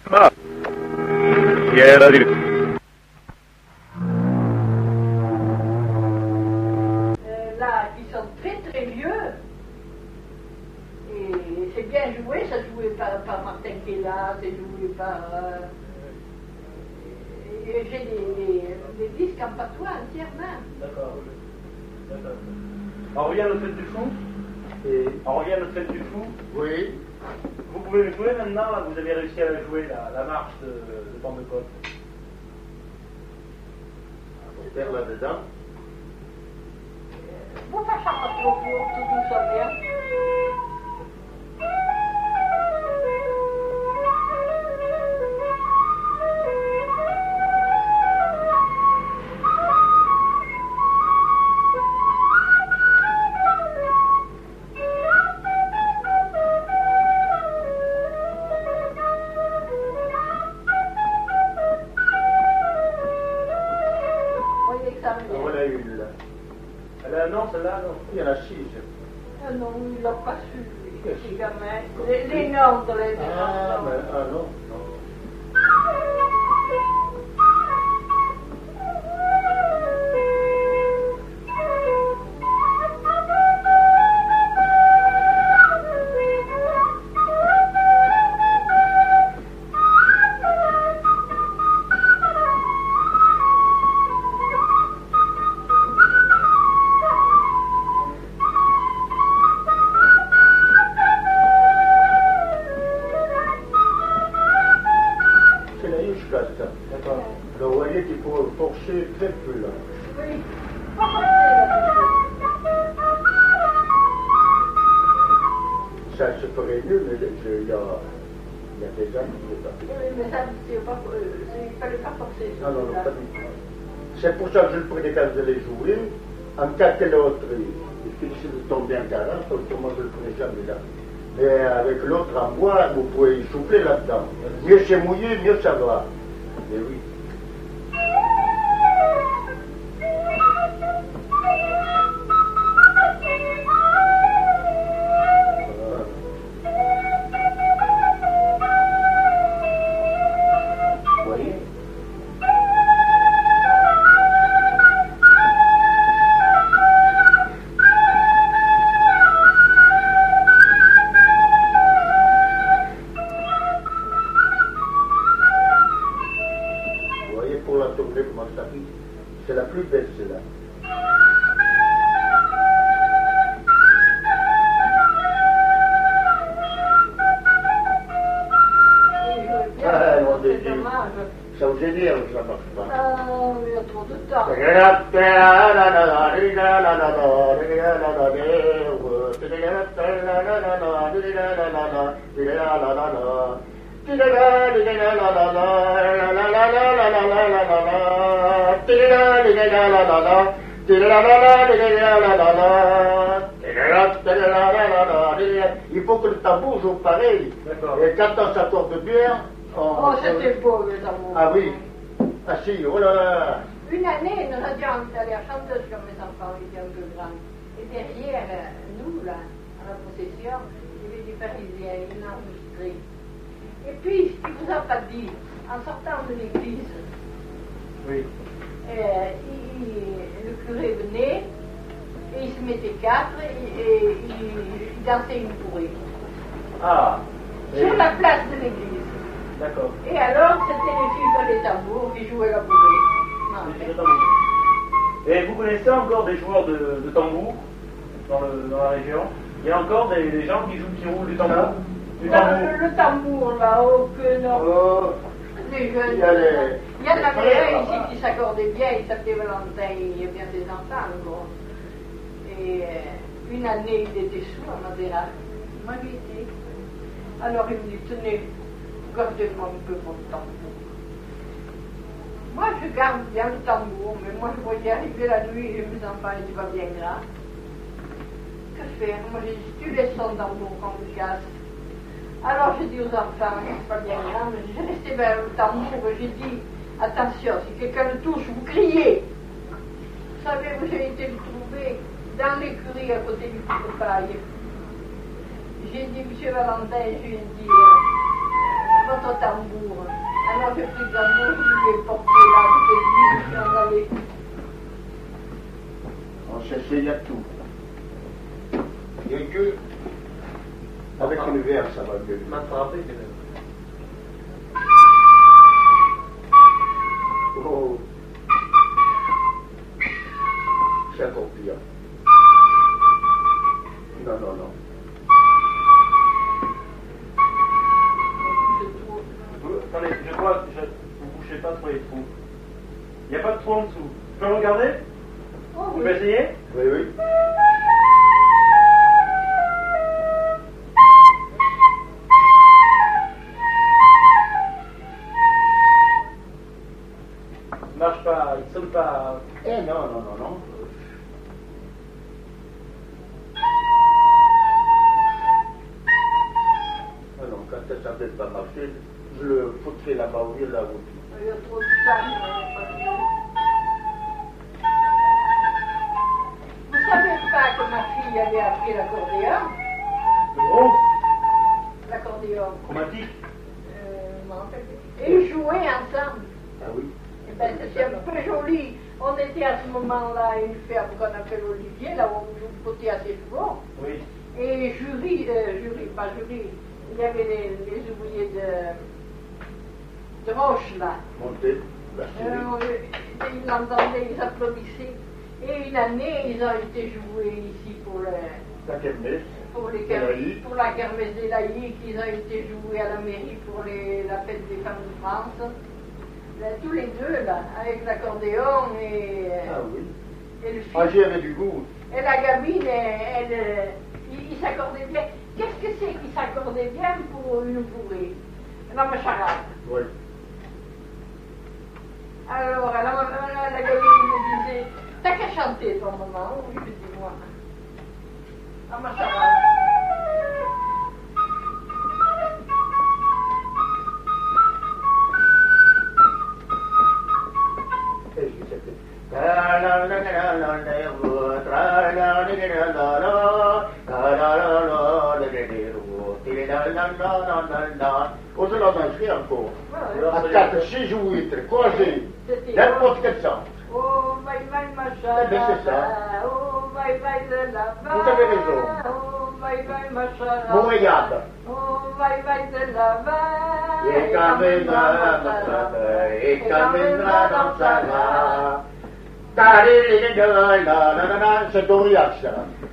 Ah, era dire. Là, ils sont très très vieux. Et c'est bien joué, ça joué par Martin Kella, c'est joué par. Et j'ai des disques en patois entièrement. D'accord. D'accord. On revient à notre fête du fou. Et On revient à notre fête du fou. oui, Vous pouvez le jouer maintenant, là, vous avez réussi à la jouer, la marche de Pentecôte. on perd là-dedans. Vous faites ça pas trop court, tout doucement bien. Voyez que ça me vient. Voilà une là. Non, celle-là, non. Il y en a 6. Ah non, il l'a pas su, lui, ces gamins. Les noms, les Ah, noms. mais, ah non, non. C'est la Yushka, ça. D'accord. Alors, vous voyez qu'il faut forcer très peu là. Oui, pas facile. Ça se ferait mieux, mais il y a des années qui n'est pas fait. Oui, mais ça, c'est pas, il fallait pas forcer. Non, non, non, pas du tout. C'est pour ça que je le prenais quand je l'ai joué. En cas que l'autre, il finissait de tomber en 40, autrement je le prenais jamais là. Mais avec l'autre en bois, vous pouvez y souffler là-dedans. Mieux c'est mouillé, mieux ça va. Mais oui. Vous voyez? Vous voyez pour la tournée comment ça fait? C'est la plus belle celle-là. Ah, mon Dieu. C'est dommage. Ça vous énerve, ça marche pas. Ah, il y a trop de temps. Il faut que le tambour joue pareil. D'accord. Et quand on s'accorde bien, Oh, c'était beau, les amours. Ah oui. Ah si, oh là là. Une année, nous avions installé la chanteuse comme mes enfants étaient un peu grands. Et derrière nous, là, à la procession, il y avait des Parisiens, ils enregistrés. Et puis, il ne vous a pas dit, en sortant de l'église, Oui. le curé venait, et il se mettait quatre, et il dansait une bourrée. Ah. Sur la place de l'église. D'accord. Et alors, c'était les filles dans les tambours qui jouaient la bourrée. Non, Oui, c'est le tambour. Et vous connaissez encore des joueurs de tambour dans la région? Il y a encore des gens qui roulent du tambour? Du tambour. Le tambour là-haut, que non. Oh, Les jeunes. il y a les- Il y en les avait frères, un là-bas. ici qui s'accordait bien, il s'appelait Valentin, il y a bien des enfants, gros. Et une année, il était sous à Madeira. Moi, j'y étais. Alors il me dit, tenez, gardez-moi un peu mon tambour. Moi, je garde bien le tambour, mais moi, je voyais arriver la nuit et mes enfants étaient pas bien gras. Que faire? Moi, j'ai dit, tu laisses ton tambour qu'on me casse. Alors, j'ai dit aux enfants, c'est pas bien grave, mais j'ai resté vers le tambour et j'ai dit, attention, si quelqu'un le touche, vous criez. Vous savez où j'ai été le trouver? Dans l'écurie à côté du coup de paille. J'ai dit, monsieur Valentin, j'ai dit, votre tambour. Alors j'ai pris le tambour, je l'ai porté là, tout est venu, je suis en allée. On s'essaye à tout. Il n'y a que avec le verre, ça va mieux. M'attraper, quand même. Oh. C'est encore pire. Non, non, non. Attendez, je crois que vous ne bouchez pas trop les trous. Il n'y a pas de trou en dessous. Je peux regarder? Oh, Vous oui. pouvez essayer? Oui, oui. Il ne marche pas, il ne sonne pas. Eh non, non, non, non. Ah non, quand ça ne peut pas marcher, je le foutrais là-bas au milieu de la route. Il y a trop de sang, il n'y a pas de sang. Vous savez pas que ma fille avait appris l'accordéon? Le gros, L'accordéon. chromatique. Je m'en rappelle plus. Et ils jouaient ensemble. Ah oui. Eh ben, c'est un peu joli. On était à ce moment-là à une ferme qu'on appelle Olivier, là où on joue côté assez souvent. Oui. Et jury, pas jury, il y avait les ouvriers de Roche là. Monter, la série. Ils l'entendaient, ils applaudissaient. Et une année, ils ont été joués ici pour La kermesse. pour la kermesse des laïcs, ils ont été joués à la mairie pour la fête des femmes de France. Là, tous les deux, là, avec l'accordéon Ah oui. et le fils. Ah, j'y avais du goût. Et la gamine, il s'accordait bien. Qu'est-ce que c'est qui s'accordait bien pour une bourrée? La macharade. Oui. Alors, la gamine me disait, t'as qu'à chanter ton maman? Oui, je dis moi. La macharade. Vous la danserez encore. À Ouais. 4, 6 ou 8, croisés. N'importe quel sens. Oh, bye bye, macharade. Eh bien, c'est ça. Oh, bye bye, de la Vous avez raison. Oh, bye bye, macharade. Bon, regarde. Oh, bye bye, de la Et caméra dans sa main, et caméra dans sa main. C'est Doriac, ça.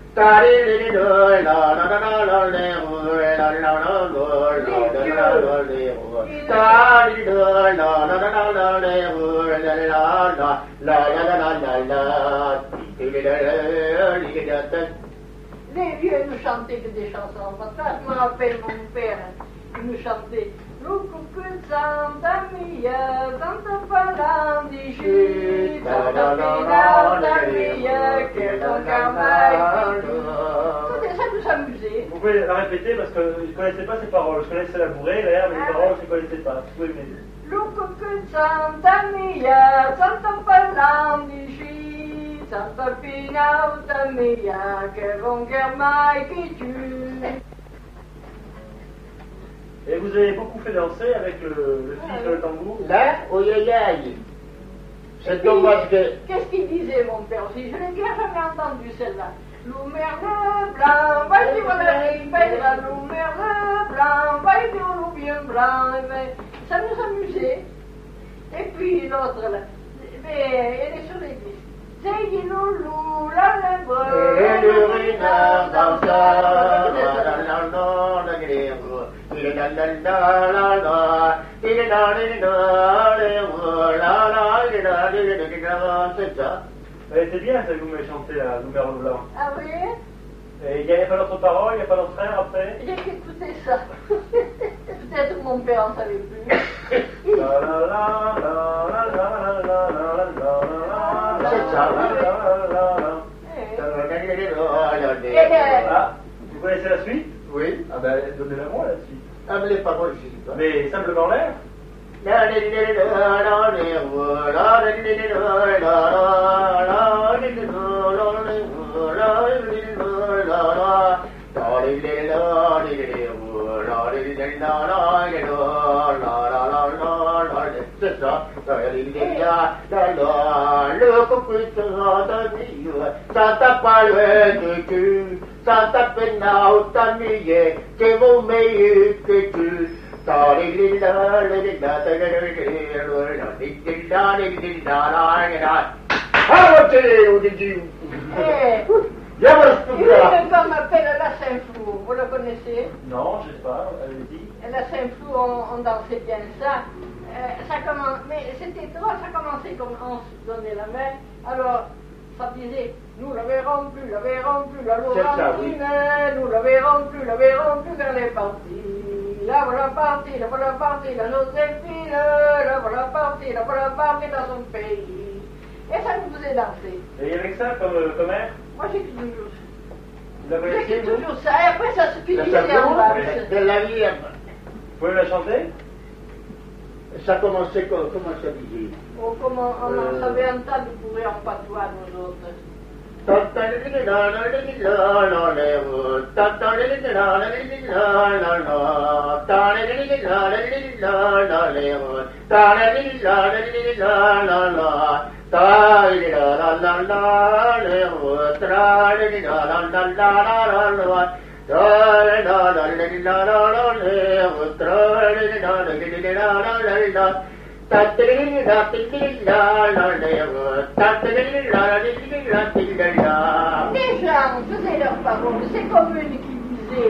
Les vieux nous chantaient que des chansons fantasmes. Je me rappelle mon père, il nous chantait Lucucu Santa Mia, Santa Palandici, Santa Pinata Mia, que ton carmaï. Ça nous amusait. Vous pouvez la répéter parce que je ne connaissais pas ces paroles. Je connaissais la bourrée, l'air, mais les paroles, je ne connaissais pas. Vous pouvez m'aider. Lucucu Santa Mia, Santa Palandici, Santa Pinata Mia, que ton carmaï qui tue. Et vous avez beaucoup fait danser avec le fils sur le tambour. Là, oh aïe aïe. C'est dommage que. Qu'est-ce qu'il disait, mon père aussi? Je l'ai bien jamais entendu, celle-là. L'oumerde blanc, va y voir la rivière, l'oumerde blanc, va y voir le bien blanc. Mais ça nous amusait. Et puis l'autre, là, elle est sur les disques. C'est loulou, la lèvre, Et le renard dans sa. C'est ça. C'est bien ça que vous m'avez chanté la Lumière Blanc. Ah oui? Et il n'y a pas d'autres paroles, il n'y a pas d'autres airs après. J'ai écouté ça. Peut-être mon père en savait plus. La la la la la la la la la la la. C'est ça. Ah, vous connaissez la suite? Oui. Ah ben donnez-la moi la suite. Ah, mais les paroles, je sais pas. Mais simplement l'air. le cocu sera d'ami, ça t'a pas le de cul, ça t'a peine à t'ennuyer, c'est mon meilleur que tu. Une qu'on appelle la Saint-Flou, vous la connaissez? Non, je sais pas, allez-y. La Saint-Flou, on dansait bien ça. Mais c'était drôle, ça commençait comme on se donnait la main. Alors, ça disait, nous la verrons plus, la Laurentine, nous la verrons plus, quand elle est partie. La voilà partie, la Joséphine, la voilà partie dans son pays. Et ça nous faisait danser. Et avec ça comme air? Moi j'écris toujours ça. Vous la connaissez, J'écris vous? toujours ça, et après ça se finissait en valse. De la vie, Vous pouvez la chanter? ça commençait comment ça disait? Oh, comment on en savait un tas de bourrées en patois, nous autres. Déjà, on faisait leurs paroles, c'est comme une qui disait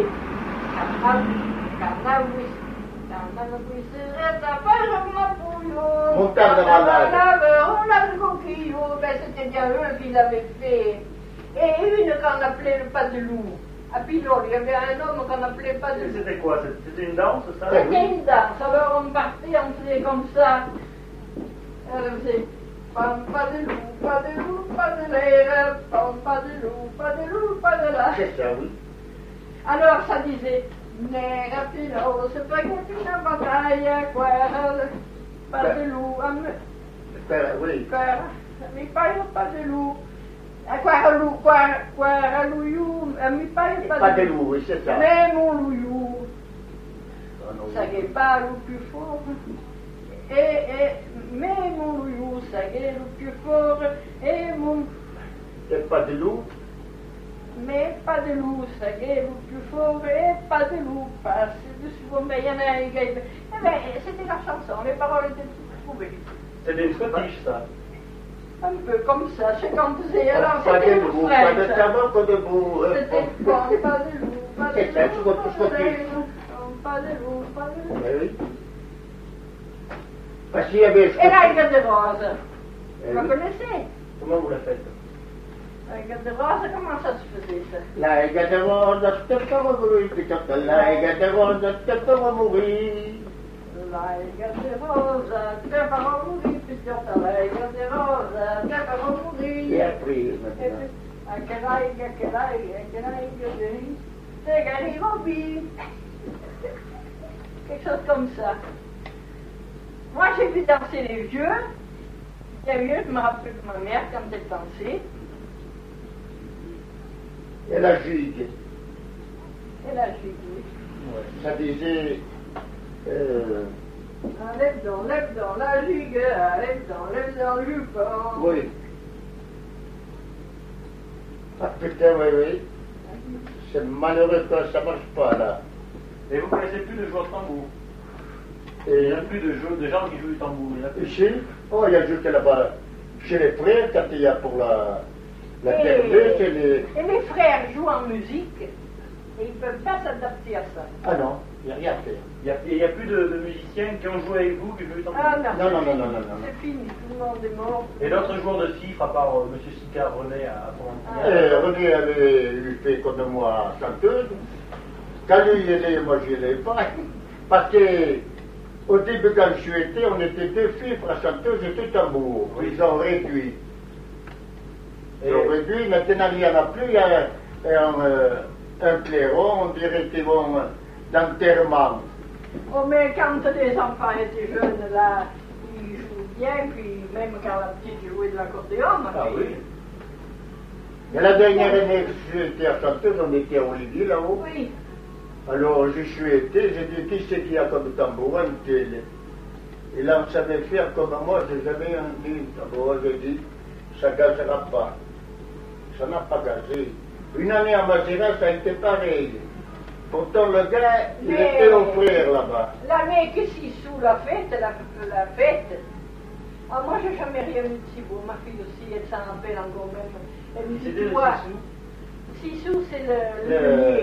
on a le coquillot, ben c'était bien eux qui l'avaient fait. Et une qu'on appelait le pas de loup. À Pilol, il y avait un homme qu'on appelait pas de loup. C'était quoi? C'était une danse, ça? C'était une danse, alors on partait, on faisait comme ça. On faisait pas de loup, pas de loup, pas de l'air, pas de loup, pas de loup, pas de la. C'est ça, oui. Alors ça disait, nera Pilol, c'est pas qu'il y a une bataille, quoi, pas de loup, Oui. mi paio pas de loup. Quoi, loup, mi paio Pas de loup, oui, c'est ça. Mais mon loup, ça n'est pas le plus fort. Mais mon loup, ça est le plus fort. Et mon. C'est pas de loup. Mais pas de loup, ça est le plus fort. Et pas de loup, passe dessus. Mais il y en a un gars. C'était la chanson, les paroles étaient toutes trouvées. C'était une Scottish, ça. Un peu comme ça, c'est comme faisait. Alors Pas de c'était loup, le pas de frère. tabac, pas de boue. C'était pas de loup, pas de C'est ça, loup, tu vois tout ce que tu- pas de loup, pas de loup. Oui. Parce qu'il y avait... Et la gueule de rose, Eh vous la oui. connaissez? Comment vous la faites? La gueule de rose, comment ça se faisait ça? La Ega de Rosa, c'était pas mourir, peut-être la Ega de Rosa, c'était pas mourir. La gueule de rose, tu vas pas mourir, puisque la gueule de rose, tu vas pas mourir. Et après, Et maintenant. puis, à quelle aille, c'est Gary Robbie. Quelque chose comme ça. Moi, j'ai vu danser les vieux. Les vieux, je me rappelle de ma mère quand elle dansait. Et la gigue, Elle a joué. ça disait... Lève dans la gigue, lève dans le jupon. Oui. Ah putain, oui, oui. C'est malheureux que ça marche pas, là. Et vous connaissez plus de joueurs de tambour? Il Et n'y a plus de gens qui jouent du tambour. Il y en a plus. ici, oh, il y a juste là-bas, chez les frères, quand il y a pour la kermesse, c'est les... Et les frères jouent en musique et ils ne peuvent pas s'adapter à ça. Ah non, il n'y a rien à faire. Il n'y a plus de musiciens qui ont joué avec vous qui jouent du tambour. Ah non, Non, c'est non, non, fini. non, non, non. C'est fini, tout le monde est mort. Et d'autres joueurs de fifre, à part M. Sicard, René à René avait lui fait comme moi chanteuse. Quand lui il est, moi je l'ai pas. Parce que au début quand je suis été, on était deux filles pour la chanteuse et tout tambour. Ils ont réduit. Ils ont réduit, maintenant il n'y en a plus, il y a un clairon, on dirait qu'ils vont d'enterrement. Oh, mais quand les enfants étaient jeunes, là, ils jouent bien, puis même quand la petite jouait de l'accordéon. Ah puis- oui. Mais la dernière année que j'étais à chanteuse, on était à Olivier là-haut. Oui. Alors, j'y suis été, j'ai dit, qui c'est qui a comme tambourin tel? Et là, on savait faire comme moi, j'avais un dit, d'abord j'ai dit, ça ne gazera pas. Ça n'a pas gazé. Une année à Mazira, ça a été pareil. Pourtant, le gars, il était au frère là-bas. L'année que si sous la fête, la fête, ah, moi, j'ai jamais rien vu de si beau. Ma fille aussi, elle s'en rappelle encore même. Elle me dit, tu vois, Sissou, c'est le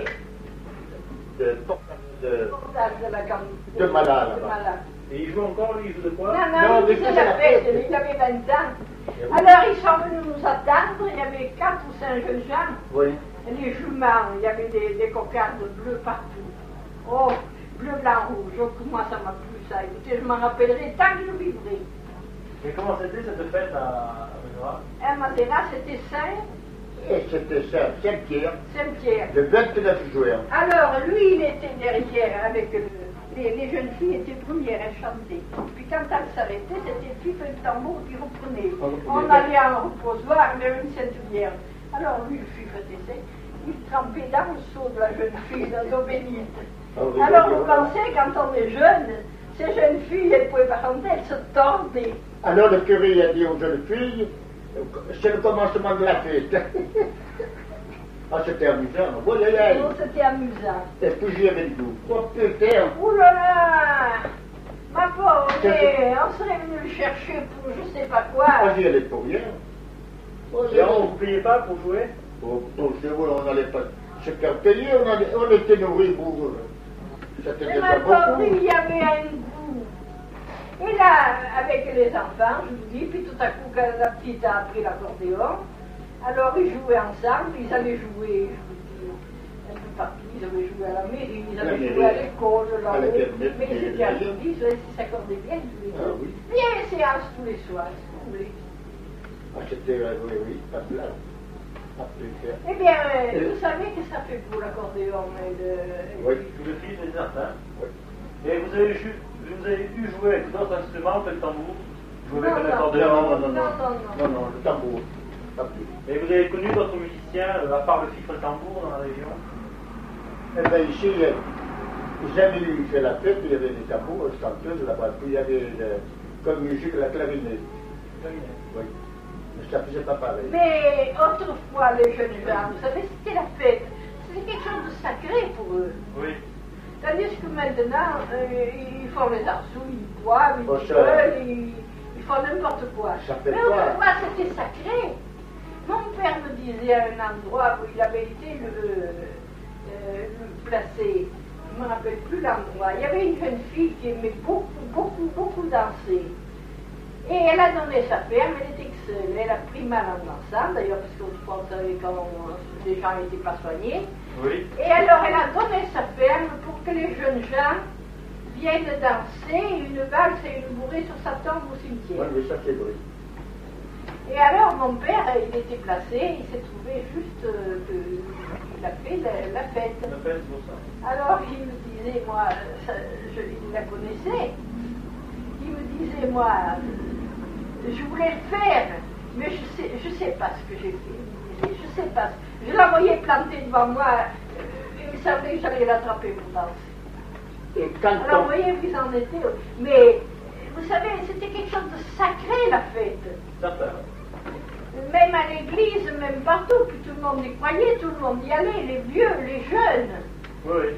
portage de la gamme. De malade. Et il joue encore, lui, il joue de quoi? Non, il faisait la fête, il avait 20 ans. Alors, ils sont venus nous attendre, il y avait 4 ou 5 jeunes gens. Oui. Et les juments, il y avait des cocardes bleues partout. Oh, bleu, blanc, rouge. Oh, moi, ça m'a plu, ça. Écoutez, je m'en rappellerai tant que je vivrai. Et comment c'était cette fête à Mazira? À Mazira, c'était Saint. Et c'était ça, Saint-Pierre, Saint-Pierre. le 29 juin. Alors, lui, il était derrière avec les jeunes filles étaient premières, elles chantaient. Puis quand elles s'arrêtaient, c'était le fif et le tambour qui reprenaient. On allait en reposoir, mais une Sainte Vierge. Alors lui, le fif était sec, il trempait dans le seau de la jeune fille, dans l'eau bénite. Alors vous pensez, quand on est jeune, ces jeunes filles, elles ne pouvaient pas chanter, elles se tordaient. Alors le curé a dit aux jeunes filles, c'est le commencement de la fête. Ah, c'était amusant. Voilà, Oh, c'était amusant. et puis j'y avais tout. Oh putain. Ouh là là, ma pauvre, on serait venu le chercher pour je sais pas quoi. Moi j'y allais pour rien. Et alors, on ne vous payait pas pour jouer? Oh, c'est vrai, on n'allait pas se faire payer, on était nourris pour. C'était Mais déjà ma pauvre, beaucoup. il y avait un goût. Et là, avec les enfants, je vous dis, puis tout à coup, quand la petite a appris l'accordéon, alors ils jouaient ensemble, ils allaient jouer, je vous dis, un peu partout, ils avaient joué à la mairie, ils avaient joué à l'école, mais ils étaient applaudis, ils s'accordaient bien tous les deux. Ah oui. Bien les séances tous les soirs, si vous voulez. Ah, c'était, oui, pas là. Pas plus faire. Eh bien, vous savez que ça fait pour l'accordéon Oui. Tout le fils est certain. Oui. Et vous avez dû jouer avec d'autres instruments que le tambour? Jouer avec Non, l'accordéon? Non, le tambour. Pas plus. Et vous avez connu d'autres musiciens, à part le fifre tambour, dans la région? Eh bien, ici, ils avaient fait la fête, il y avait des tambours, des chanteuses là-bas, puis il y avait comme musique la clarinette. Oui. Mais ça faisait pas pareil. Mais autrefois, les jeunes gens, vous savez, c'était la fête. C'était quelque chose de sacré pour eux. Oui. Tandis que maintenant, ils font les arsous, ils boivent, ils Oh, ça- rigolent, ils font n'importe quoi. Ça fait Mais quoi? autrefois, c'était sacré. Mon père me disait à un endroit où il avait été placé, je ne me rappelle plus l'endroit, il y avait une jeune fille qui aimait beaucoup danser. Et elle a donné sa ferme, elle était seule, elle a pris mal en dansant, d'ailleurs parce qu'autrefois on savait quand les gens n'étaient pas soignés. Oui. Et alors elle a donné sa ferme pour que les jeunes gens viennent danser une valse et une bourrée sur sa tombe au cimetière. Oui, mais ça c'est vrai. Et alors mon père, il était placé, il s'est trouvé juste qu'il a fait la fête. La fête, c'est pour ça. Alors il me disait, moi, il la connaissait, il me disait, moi, je voulais le faire, mais je sais pas ce que j'ai fait. Il me disait, je sais pas. Je la voyais plantée devant moi, il savait que j'allais l'attraper pour danser. Et quand Alors on... vous voyez où ils en étaient. Mais vous savez, c'était quelque chose de sacré la fête. Certain. Même à l'église, même partout, puis tout le monde y croyait, tout le monde y allait, les vieux, les jeunes. Oui.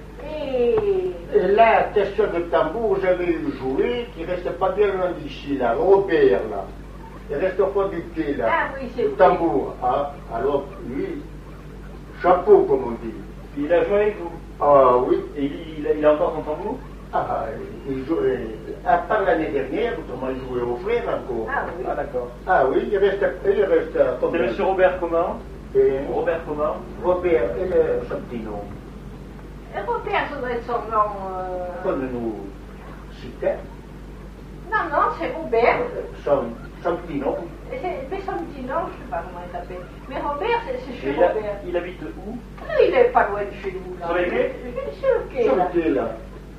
Et là, question de tambour, j'avais eu joué, qui restait pas bien loin d'ici, là, Robert, là. Il reste au fond du pied, là. Ah oui, c'est le vrai. tambour. Ah, alors, lui, chapeau, comme on dit. Puis il a joué avec vous. Ah oui. Et il a encore son tambour? Ah, il jouait, à part l'année dernière, autrement il jouait au frère encore. ah oui. Ah d'accord. Ah oui, il reste C'est monsieur Robert comment? Et Robert comment? Robert, et son petit nom. Et Robert, ça doit être son nom. Comme nous citait, Non, c'est Robert. son petit nom. Mais son petit nom, je ne sais pas comment il s'appelle. Mais Robert, c'est Et chez Robert. il habite où? Non, il n'est pas loin de chez nous. Là. Sur les quais? Sur le quai, Sur là. le quai, là.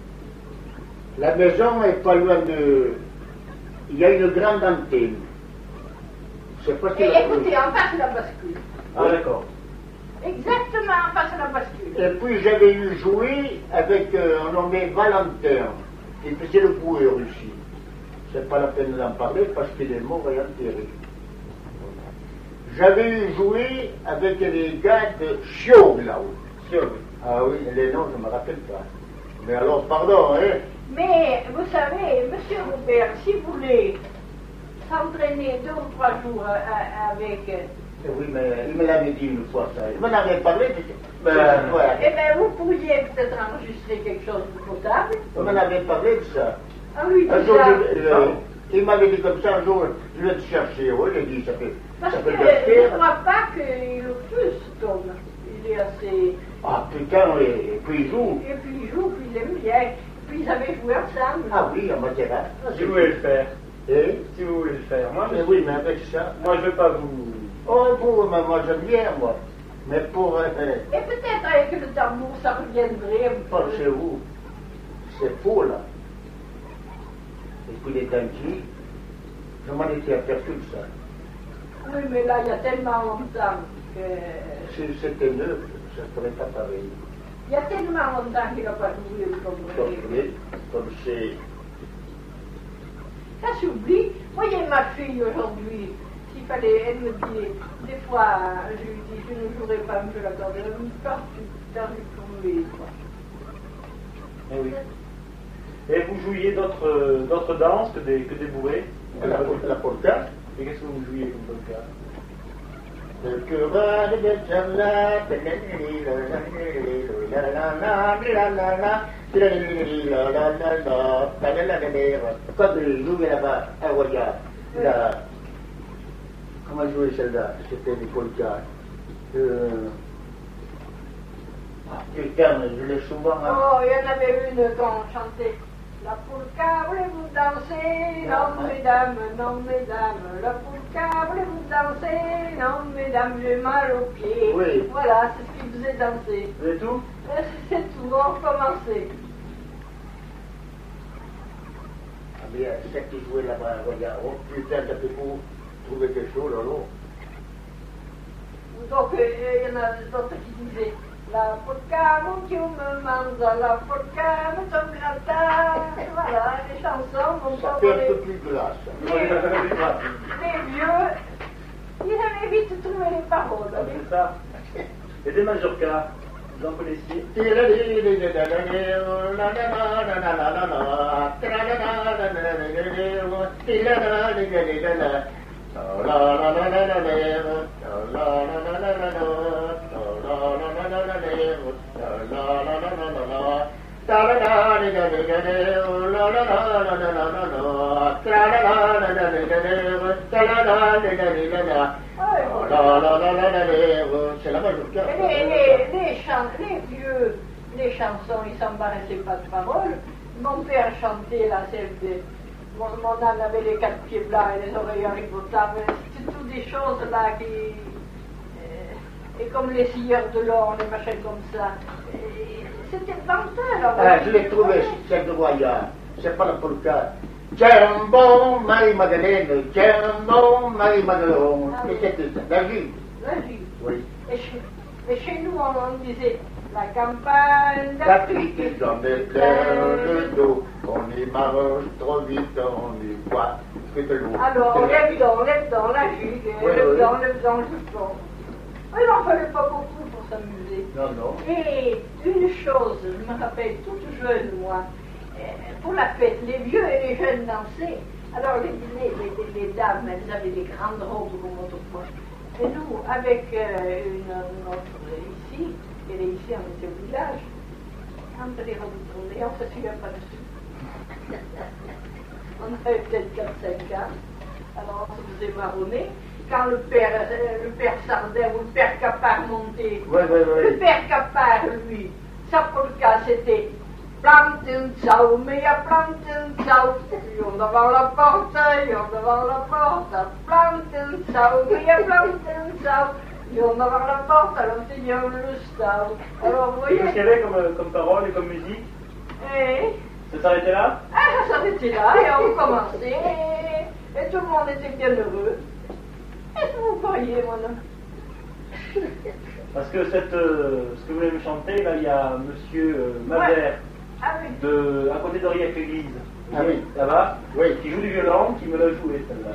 La maison est pas loin de. Il y a une grande antenne. Je sais pas si Et la- écoutez, en face de la bascule. Ah d'accord. Exactement en face de la bascule. Et puis j'avais eu joué avec un nommé Valentin, qui faisait le boueur ici. c'est pas la peine d'en parler parce qu'il est mort et enterré. J'avais joué avec les gars de Chiog là-haut. Chiog. Ah oui, les noms, je ne me rappelle pas. Mais alors, pardon, hein. Mais vous savez, monsieur Robert, si vous voulez s'entraîner 2 ou 3 jours avec. Oui, mais il me l'avait dit une fois ça. Il m'en avait parlé. Eh bien, vous pourriez peut-être enregistrer quelque chose de potable. Il m'en avait parlé de ça. Ah oui, Un c'est jour, ça. il m'avait dit comme ça, un jour, je vais te chercher. Oui, il a dit, ça fait. Parce ça que fait je ne crois pas qu'il le tue, cet homme. Il est assez. Ah putain, et puis il joue. Et puis il joue, puis il aime bien. Puis ils avaient joué ensemble. Ah oui, en matière. Si vous voulez le faire. Eh? Si vous voulez le faire. Moi, Mais oui, mais avec ça. moi je ne veux pas vous. Oh, pour moi, j'aime bien, moi. Mais pour. Et peut-être avec le tambour, ça reviendrait un peu. Pensez-vous, c'est faux, là. Et puis les dentiers, je m'en étais aperçu de ça. Oui, mais là, il y a tellement longtemps que. Si c'était neuf, ça ne serait pas pareil. Il y a tellement longtemps qu'il n'a pas joué le tambour. Comme c'est. Ça s'oublie. Voyez ma fille aujourd'hui. S'il fallait, elle me dit, des fois, je lui dis, je ne jouerai pas, je l'accorderai une porte, dans le tombé, quoi. Eh oui. Et vous jouiez d'autres danses que des bourrées? La polka. Et qu'est-ce que vous jouiez comme polka? Le cœur de Betchamla, quand je jouais là-bas à Roya, comment jouer celle-là? C'était des polkas. Putain, je l'ai souvent. Oh, il y en avait une quand on chantait. La polka, voulez-vous danser? Non, mesdames, non, mesdames. La polka, voulez-vous danser? Non, mesdames, j'ai mal aux pieds. Oui. Voilà, c'est ce qui faisait danser. C'est tout? C'est tout, on recommençait. Ah bien, c'est qui jouait là-bas à Roya. Oh putain, ça fait pour trouver quelque chose, alors. Donc, il y en a d'autres qui disaient. La polka, mon Dieu me mange, la polka me tombe gratin. Voilà, les chansons, mon Ça pauvre. fait un peu plus glace. Les vieux, ils avaient vite trouvé les paroles. Ah, c'est ça. Et des Majorca, vous en connaissiez? C'est la majorité. Les chansons, ils s'embarrassaient pas de paroles. Mon père chantait la celle de. Mon âne avait les 4 pieds blancs et les oreilles rigotables. C'était toutes des choses là qui. Et comme les scieurs de l'or, les machins comme ça. C'était menteur. Ah, je l'ai trouvé, celle de Roya. C'est pas la polka. Jumbo, Marie-Madeleine, Jumbo, Marie-Madeleine. Ah, oui. Mais c'était ça, la vie. La vie. Oui. Et chez nous, on disait la campagne L'Afrique est dans des terres de dos. On y marche trop vite, on y voit que de l'eau. Alors, lève dans la gigue, Oui, lève oui. dans le jupon. Il n'en fallait pas beaucoup pour s'amuser. Non, non. Et une chose, je me rappelle toute jeune, moi, pour la fête, les vieux et les jeunes dansaient. Alors, les dames, elles avaient des grandes robes comme autrefois. Et nous, avec une autre ici, elle est ici, on était au village, entre les robes tournées, on ne se souvient pas dessus. On avait peut-être 4-5 ans, alors on se faisait marronner. Quand le père Sardin ou le père Capard montait, Oui, oui, le oui. père Capard, lui, sa polka, c'était planten ciao, mais à planten ciao, yon devant la porte, planten ciao, mais à planten ciao, yon devant la porte, alors c'est bien le stau. Alors vous Et voyez, qu'est-ce qu'il y avait comme parole et comme musique? Ça s'arrêtait là? ça s'arrêtait là et on commençait, et tout le monde était bien heureux. Qu'est-ce que vous croyez, mon homme? Parce que ce que vous voulez me chanter, là, il y a monsieur Mazère Ah oui. À côté de Rief Église. Ah oui. Là-bas. Oui. Qui joue du violon, qui me l'a joué celle-là.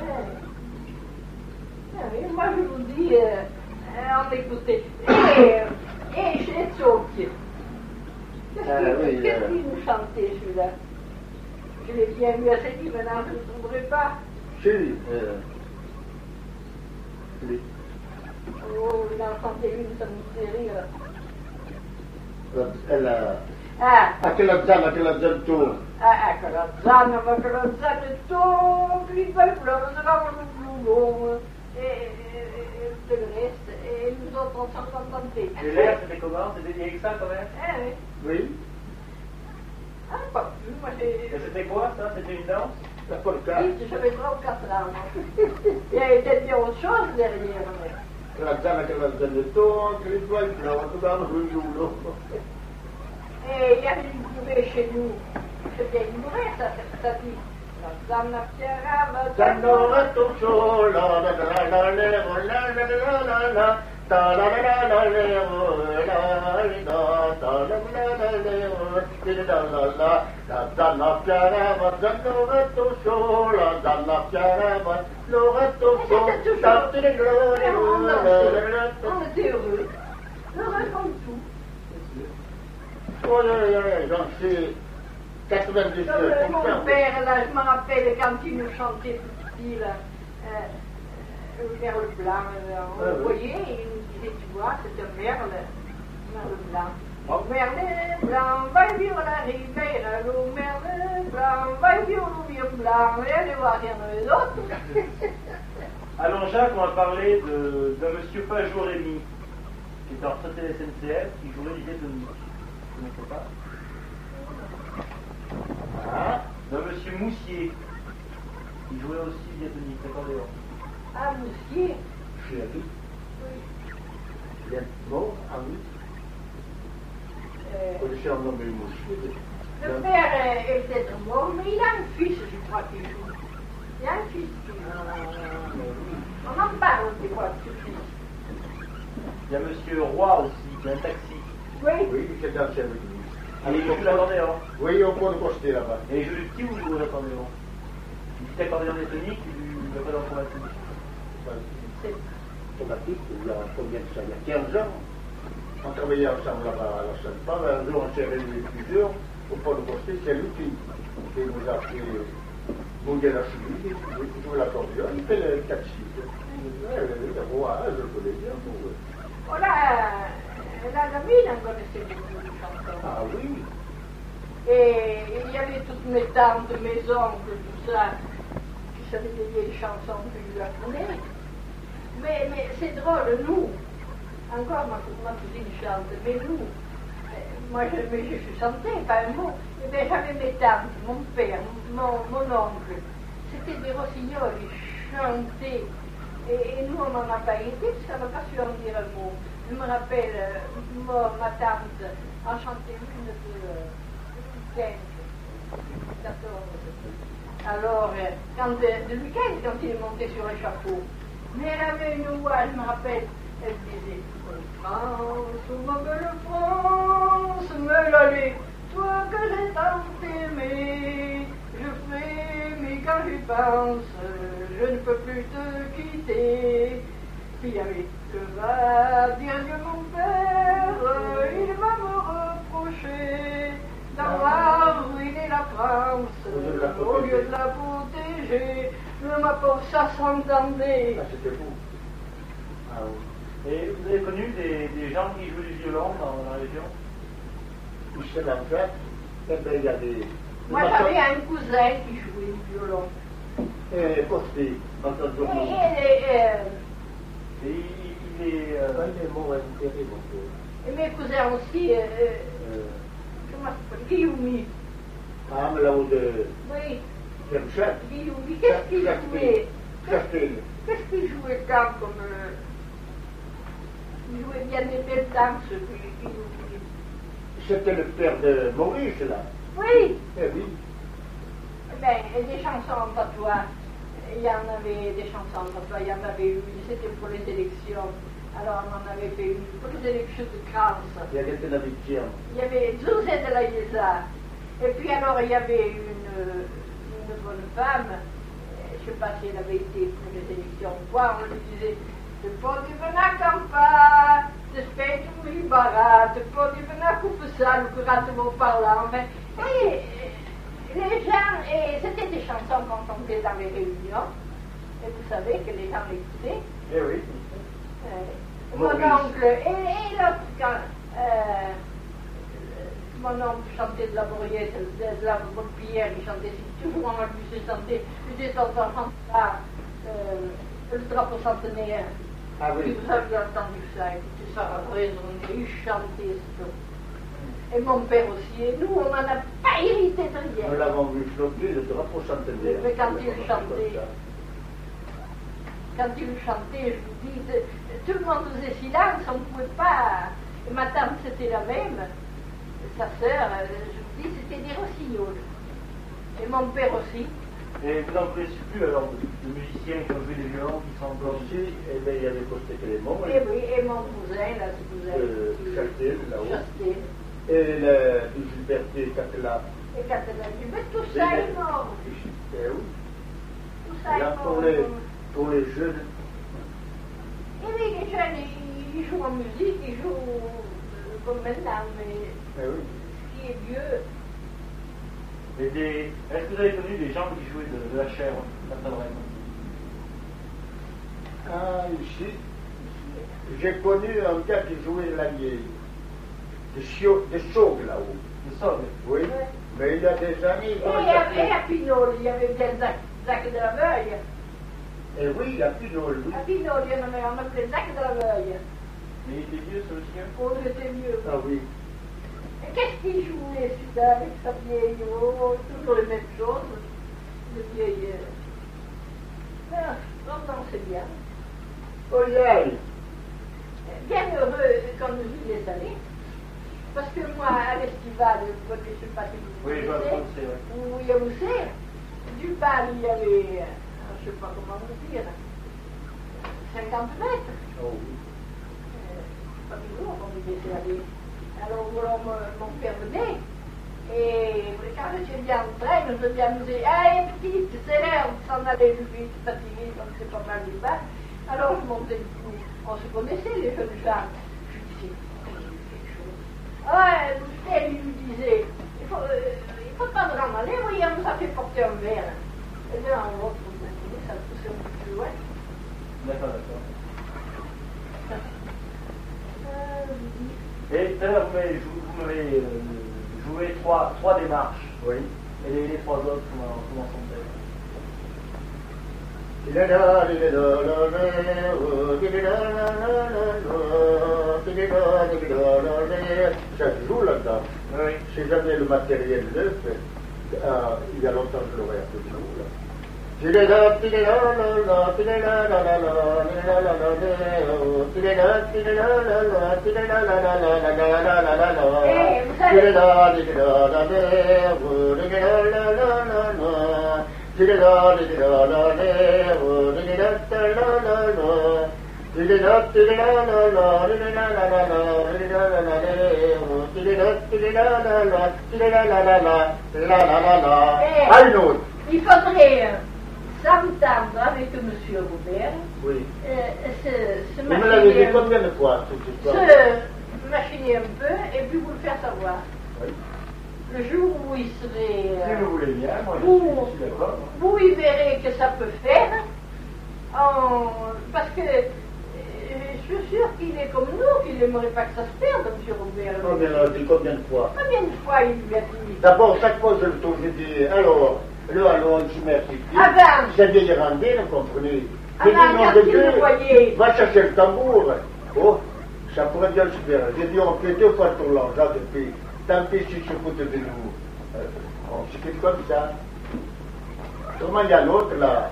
Ah oui, moi je vous dis, on écoutait. Et chez Tsoki. Qu'est-ce qu'il nous chantait celui-là? Je l'ai bien vu à cette île, maintenant je ne le trouverai pas. Chez lui. Oh, il en chantait une, ça me fait rire. Elle a... Ah, Aquela zana tour. quella zanna tutto, il bel fleuve, le long, et tout le reste, et nous autres on s'en contentait. Et l'air, c'était comment? C'était bien que ça quand même? Oui. Oui. Ah, pas plus, moi j'ai... Et c'était quoi ça? C'était une danse? La polka. Oui, j'avais 34 ans. Il y avait peut-être bien autre chose derrière, mais... Aquela zana tour, que les doigts, tout dans le rouleau. Et il y avait une bourrée chez nous. C'était une bourrée, ça dit. La zanna fiera, Zanno tutto, la la la la la la la la la. Ta la la la la la la la ta la la la la la zanna fiera, zanno tutto, la zanna fiera, l'oretto tutto, ta te le glorie. on était heureux. Heureux comme tout. Oh, j'en suis 99%. Mon père, là, je me rappelle quand il nous chantait tout petit, là, Merle blanc, vous voyez, il nous disait, tu vois, c'est un merle blanc. Oh, merle blanc, va vivre la rivière, le merle blanc, va vivre le vieux blanc, et allez voir, il y en a les autres. Alors Jacques, on va parler d'un monsieur Pajot Rémy, qui était en retraité de la SNCF, qui jouait du diatonique. Vous ne connaissez pas? Ah, D'un monsieur Moussier, qui jouait aussi du diatonique, l'accordéon. Ah, Moussier? chérie, Oui. il est mort, ah oui. Vous connaissez un nom de Moussier? Le père est peut-être mort, mais il a un fils, je crois, qui joue. Il a un fils qui joue. On en parle des fois de ce fils. Il y a monsieur Roy aussi, qui a un taxi. Oui. Oui, il s'est dansé avec lui. Ah, il joue de l'accordéon. Oui, au pont de Costé là-bas. Et il joue du petit ou du gros accordéon? Du petit accordéon diatonique ou du accordéon chromatique? C'est Automatique, il y a combien de ça? Il y a 15 ans. On travaillait ensemble là-bas à la Sainte-Pave. Un jour, on s'est réunis plusieurs au pont de Costé. C'est lui qui nous a fait bouger la cheville. Il joue l'accordéon, il fait le taxi. Le roi, je le connais bien. oh là, la mine, on connaissait beaucoup de chansons. Ah oui. Et il y avait toutes mes tantes, mes oncles, tout ça, qui savaient des vieilles chansons que je leur connais. Mais c'est drôle, nous, encore ma cousine chante, mais nous, moi je chantais, pas un mot, mais j'avais mes tantes, mon père, mon oncle, c'était des rossignols, ils chantaient, et nous on n'en a pas été, parce qu'on n'a pas su en dire un mot. Je me rappelle, ma tante en chantait une de 15, 14. Alors, le week-end, quand il est monté sur le chapeau, mais elle avait une voix, je me rappelle, elle disait France, ma belle France, me l'allée, toi que j'ai tant aimé, je fais, mais quand j'y pense, je ne peux plus te quitter. Puis il y avait que va dire Dieu mon père, il va me reprocher d'avoir ruiné la France, au lieu de la protéger. Ma pauvre, ça s'entendait. Ah, c'était vous. Ah oui. Et vous avez connu des gens qui jouent du violon dans la région? Michel Antoine, eh bien, il y a des... Moi, j'avais un cousin qui jouait du violon. Costé, Antoine Journaux. Et il est... Il est mort enterré, mon père. Et mes cousins aussi, comment ça s'appelle? Guillaume. Ah, mais là-haut de... Oui, Michel. Guillaume. Qu'est-ce qu'il jouait? Chastel. Qu'est-ce qu'il jouait quand comme... il jouait bien des belles danses, Guillaume. C'était le père de Maurice, là. Oui. Eh oui. Ben, et des chansons en patois. Il y en avait des chansons en patois, il y en avait une, c'était pour les élections. Alors on en avait fait une pour les élections de France. Il y avait la victime. Il y avait José de la Yesa, Et puis alors, il y avait une bonne femme, je ne sais pas si elle avait été pour les élections ou quoi, on lui disait, tu peux devenir à campagne, tu fais tout le barat, tu peux devenir à couper ça, le courant de vos parlants. Et les gens, et c'était des chansons qu'on chantait dans les réunions, et vous savez que les gens l'écoutaient. Eh oui. Mon oncle, et l'autre, quand mon oncle chantait de la Bourriette, de la Pierre, il chantait toujours en plus, il chantait, il était en train le drapeau centenaire. Ah oui. Et vous avez entendu ça, écoutez, ça a résonné, il chantait tout. Et mon père aussi, et nous, on n'en a pas hérité de rien. Nous l'avons vu flotter, le drapeau centenaire. Mais quand il chantait, je vous dis, tout le monde faisait silence, on ne pouvait pas. Et ma tante, c'était la même. Sa sœur, je vous dis, c'était des rossignols. Et mon père aussi. Et vous n'en connaissez plus alors de musiciens qui ont joué des violons, qui sont encore Aussi, eh bien, il y avait Costé Clément. Et oui, et mon cousin, là, ce cousin. Chastel, là-haut. Chastel. Et le Gilberté Catela. Et Catalan, mais tout ça est mort. Eh oui. Tout ça est Là, mort. pour les jeunes. Et oui, les jeunes, ils jouent en musique, ils jouent comme maintenant, mais Eh oui. ce qui est vieux. Est-ce que vous avez connu des gens qui jouaient de la chair à Saint-Laurent? Ah, ici, j'ai connu un gars qui jouait de la vieille. Des chauves là-haut. Le sol. Oui. Ouais. Mais il y a des années. Et à Pinol, il y avait bien Jacques de la Veuille. Et oui, à Pinol, oui. À Pinol, on appelait Jacques de la Veuille. Mais il était vieux, ce monsieur? On était mieux. Ah oui. Et qu'est-ce qu'il jouait, celui-là, avec sa vieille, oh, toujours les mêmes choses, le vieil. Ah, non, c'est bien. Oh, yeah. Bien heureux quand nous y les allés. Parce que moi, à l'estival, je ne sais pas si vous Oui, je vois le français, oui. où il y avait, du bal, il y avait, je ne sais pas comment vous dire, 50 mètres. Oh oui. Pas toujours, on y laissait aller. Alors, mon père venait, et quand j'étais bien en train, je me suis amusé. Allez, petite, c'est l'heure de s'en aller vite, fatigué, donc c'est pas mal du bal. Alors, je montais le coup. On se connaissait, les jeunes gens. Je disais, quelque chose. Ah, elle lui disait, il faut pas vraiment aller, oui, on nous a fait porter un verre. Et là, on l'autre, ça poussait un peu plus loin. D'accord. Et tout à l'heure, vous m'avez joué trois démarches. Oui. Et les trois autres, comment sont-elles? Ça se joue là-dedans. Oui. Si jamais le matériel neuf, il y a longtemps que je l'aurais appris de nous, là. Il faudrait s'entendre avec M. Robert, Oui. se Vous me l'avez dit machiner combien de fois, cette histoire? un peu et puis vous le faire savoir. Oui. Le jour où il serait. Si vous voulez bien, moi je suis d'accord. Vous y verrez que ça peut faire. Parce que je suis sûre qu'il est comme nous, qu'il n'aimerait pas que ça se perde, M. Robert. Combien de fois? Combien de fois il lui a dit? D'abord, chaque fois que je le trouve, je dis, alors, je merci. Avant. C'est des Irlandais, vous comprenez? Avant, quand il le voyait. Va chercher le tambour. Oh, ça pourrait bien se faire. J'ai dit, on fait 2 fois le tour là, depuis. Tant pis si je coûte de nous. On se fait comme ça. Comment il y a l'autre là?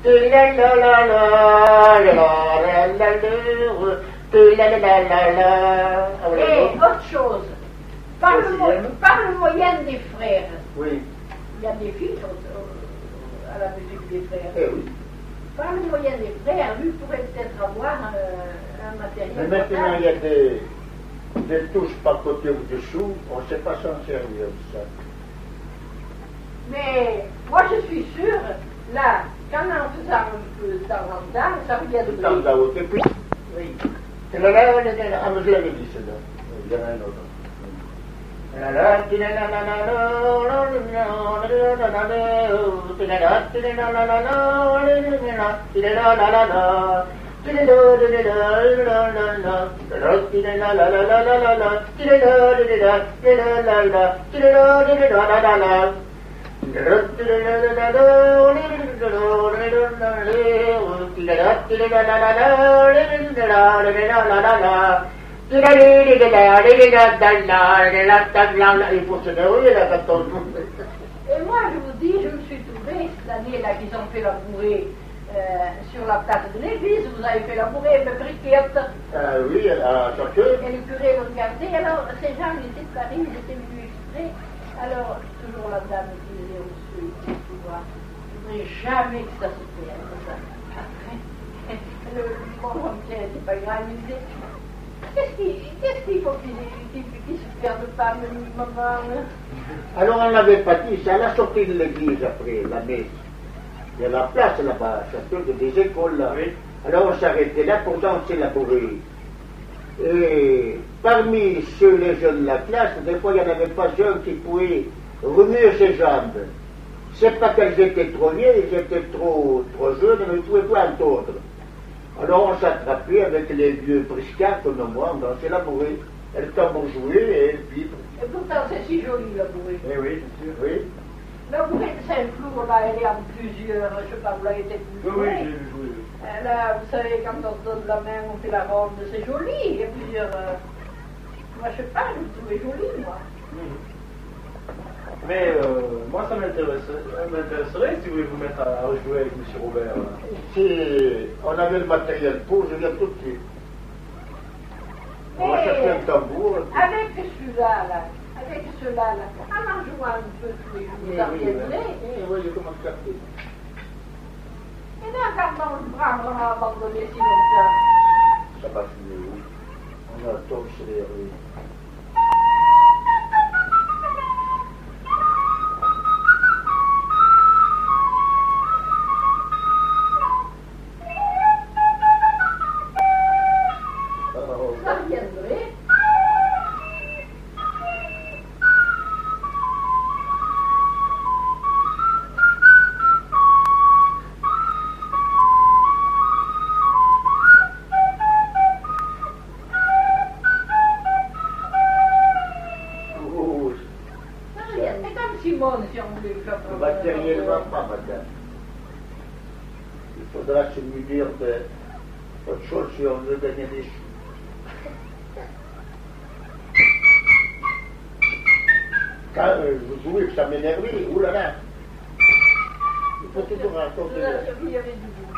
Et autre chose, par le moyen des frères, Oui. il y a des filles à la musique des frères. Eh oui. Par le moyen des frères, lui pourrait peut-être avoir un matériel. Mais maintenant, il y a des touches par côté ou dessous, on ne sait pas s'en servir de ça. Mais moi je suis sûre, là, quand en faisant un peu de temps en temps, ça revient de Tout en haut, et puis. Oui. Ah, mais je l'avais dit, celle-là. Il y en a un autre. Il faut se dérouler là quand on... Et moi je vous dis, je me suis trouvée cette année-là qu'ils ont fait la bourrée sur la place de l'église, vous avez fait la bourrée, me briquette. Oui, à chacun. Et le curé le regardait, alors ces gens ils étaient de Paris, ils étaient venus exprès. Alors, toujours la dame qui disait au monsieur, tu vois, je ne voudrais jamais que ça se perde. Après, le bon Pierre n'était pas grave, il disait, qu'est-ce qu'il faut qu'il se perde pas, maman? Alors on n'avait pas dit, c'est à la sortie de l'église après la messe. Il y a la place là-bas, chacun de des écoles là. Oui. Alors on s'arrêtait là pour danser la bourrée. Et parmi ceux, les jeunes de la classe, des fois il n'y en avait pas un qui pouvait remuer ses jambes. C'est pas qu'elles étaient trop vieilles, elles étaient trop jeunes, mais ils ne pouvaient pas entendre. Alors on s'attrapait avec les vieux briscards comme moi, on dansait la bourrée. Elle tambour jouait et elle vibre. Et pourtant c'est si joli la bourrée. Eh oui, c'est sûr. Oui. La bourrée de Saint-Flour, là, elle est en plusieurs, je sais pas, vous l'avez été Oui, plus oui, jouée. j'ai joué. Là, vous savez, quand on se donne la main, on fait la ronde, c'est joli. Il y a plusieurs. Moi, je sais pas, je le trouvais joli, moi. Mais moi, ça m'intéresserait si vous voulez vous mettre à rejouer avec M. Robert. Si on avait le matériel pour, je viens tout de suite. On va Mais chercher un tambour. avec celui-là, là, avec ceux-là, là, en jouant un peu tous les jours, ça reviendrait. Oui, je commence à capter. Et là, quand on le bras, on va abandonner si longtemps. Ça va finir, oui. On a le temps sur les rues. Ça reviendrait. Ça reviendrait. C'est comme Simone, si on voulait le faire. Matériellement pas, madame. Il faudra se munir d'autre chose si on veut gagner des sous. Quand vous jouez que ça m'énervait, oulala. Il faut toujours raconter. Il y avait du goût.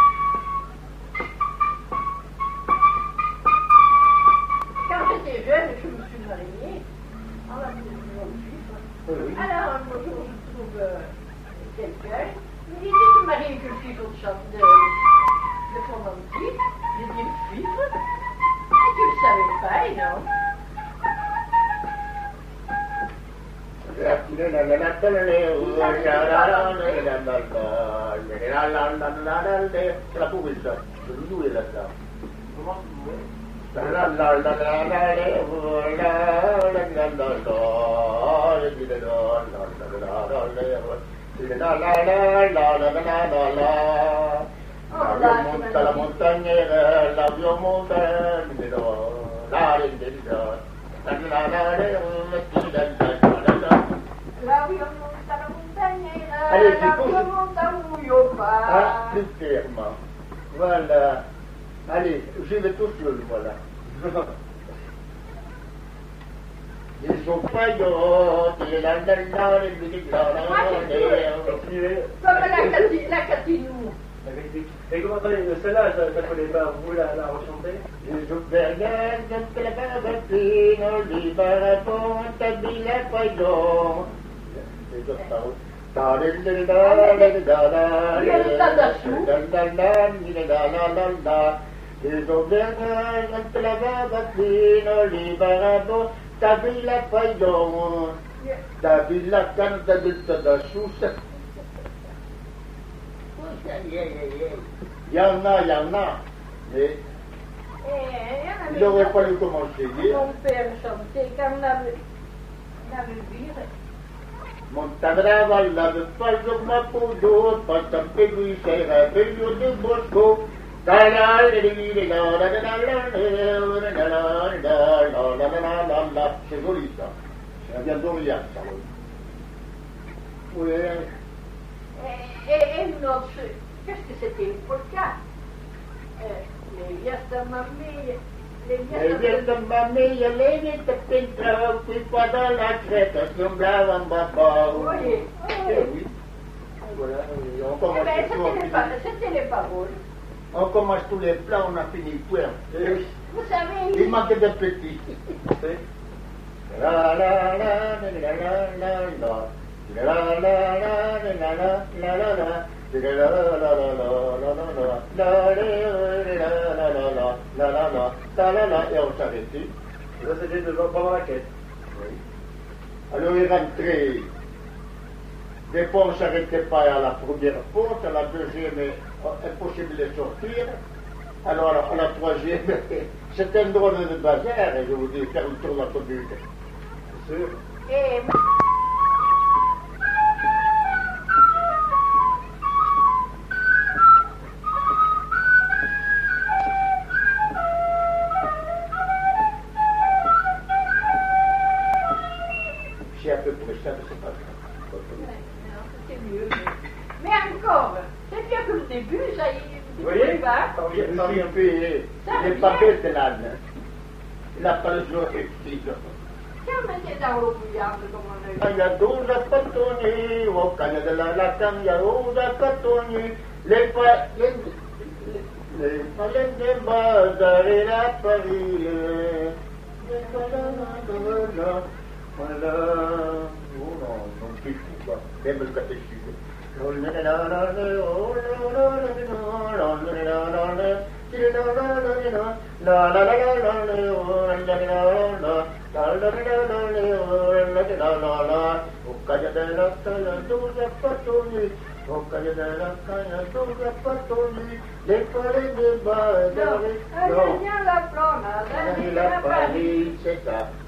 Quand j'étais jeune, je me suis mariée. On a vu mon fils. Oui. Alors, un jour, je trouve quelqu'un. Il me dit, tu te maries avec le fils de ton antique. J'ai dit, le fils. Et tu le savais pas, non? C'est la poubelle, ça. Je le jouais là-dedans. Comment vous voulez? L'avion monte à la montagne, l'avion monte Allez, Ah, plus clairement. Voilà. Allez, je vais tout seul, voilà. Ils sont paillots, Continuez. Comme la Catinou. Magnifique. Et comment celle-là, je ne connais pas, vous pouvez la rechanter? Les aubergnes de la barbapine, les barabons, tabila paillon. Les autres paroles. Les aubergnes de la barbapine, les barabons, tabila paillon. Tabila can tabila da choussa. Il y en a, mais il n'aurait pas eu comment essayer. Mon père chantait quand on avait viré. Montagrava la de Palzo Mapudo, Patampedu, Serra, Bello de Bosco, c'est joli ça. Ça vient d'Orient, ça. Oui. Et une autre, qu'est-ce que c'était une polka? Les Vietnamiens, Les Vietnamiens, les Vietnamiens, qui pas dans la crête, semblaient un baba. Oui. Oui. Voilà, on commence C'était les paroles. On commence tous les plats, on a fini le point. Vous savez, Il manquait de petits. La la la la la la la la. La la la la la la la la la. Et on s'arrêtait. Ça, c'était pendant la quête. Oui. Alors il rentrait. Des fois on ne s'arrêtait pas à la première porte, à la deuxième, impossible de sortir. Alors à la troisième, c'était un drôle de bazar, et je vous dis, faire le tour de la commune. C'est sûr. et C'est à peu près ça, mais c'est pas grave. c'était mieux. Mais encore, c'est bien que le début, ça y est, Vous voyez? pas. Je suis payé. Il n'est pas bête l'âne. Il n'a pas le jour effectif. Quand on était dans l'eau bouillante, comme on a eu. Ayaduza patoni, wakanya de la lacan, yaouza patoni, les palais de bazar et la Paris. Voilà. Oh non, non, c'est fou, quoi. Même le catéchisme. La plana, La Paris, c'est ça.